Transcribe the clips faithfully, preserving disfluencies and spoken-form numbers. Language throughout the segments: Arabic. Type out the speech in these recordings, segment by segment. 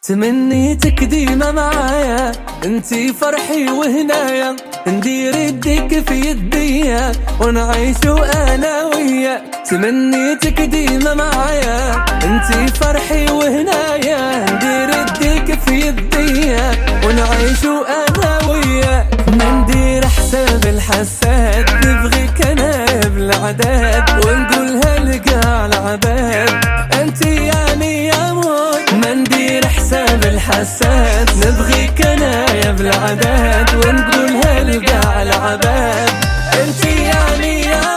تمنيتك ديما معايا، انتي فرحي وهنايا، ندير يديك في يديا ونعيشو انا وياك. تمنيتك ديما معايا، انتي فرحي وهنايا، ندير يديك في يديا ونعيشو انا وياك. ما ندير حساب الحساد، نبغيك انا بالعداد ونقولها لقاع العباد، انتي يعني يا موت. ما ندير حساب الحساد، نبغيك انا يا بالعداد ونقولها لقاع العباد، انتي يعني يا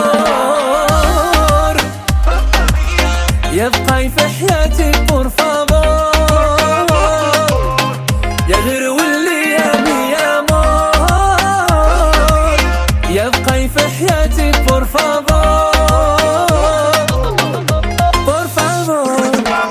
مور. يبقى في حياتي بور فافور، يا غير واللي يعني يا مور. يبقى في حياتي بور فافور بور فافور.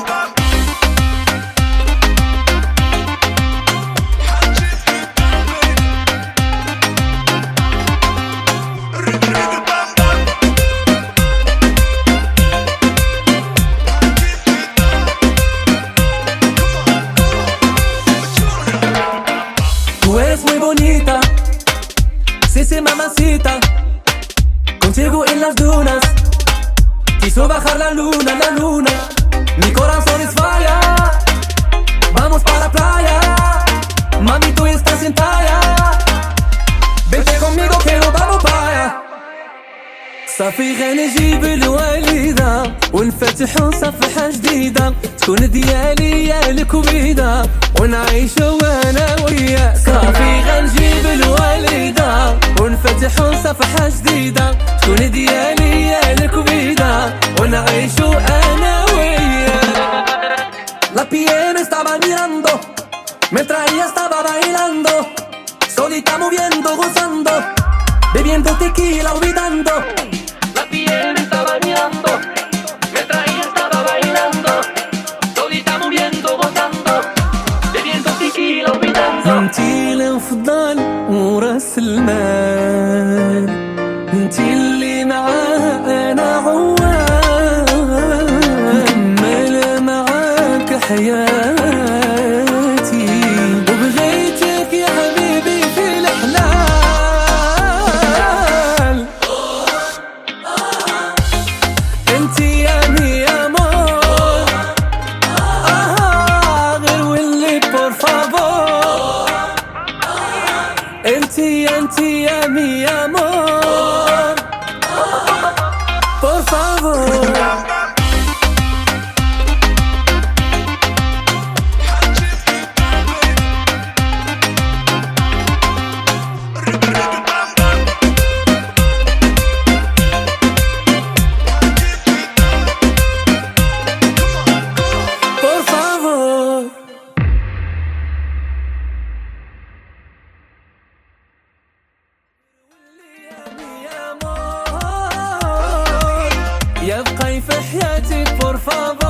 Tú eres muy bonita, sí, sí, mamacita. Contigo en las dunas quiso bajar la luna, la luna. Mi corazón es falla, vamos para la playa. Mami, tú estás en talla, vente conmigo que nos vamos para allá. صافي غنجيب الوالدة ونفتحو صفحة جديدة، تكون ديالي يا الكويدة ونعيشو انا وياك. صافي غنجيب الوالدة ونفتحو صفحة جديدة، تكون ديالي يا الكويدة ونعيشو انا وياك. La P M estaba mirando mientras ella estaba bailando, solita moviendo, gozando, bebiendo tequila, olvidando. La P M estaba mirando mientras ella estaba bailando, solita moviendo, gozando, bebiendo tequila, olvidando. انتي الافضل وراس المال، انتي اللي معاها انا عوال، نكمل معاك حياتي وبغيتك يا حبيبي في الحلال. انتي يا مي امور، اه غير واللي بور فافور. انتي انتي يا مي امور بور فافور. يبقى في حياتي بور فافور.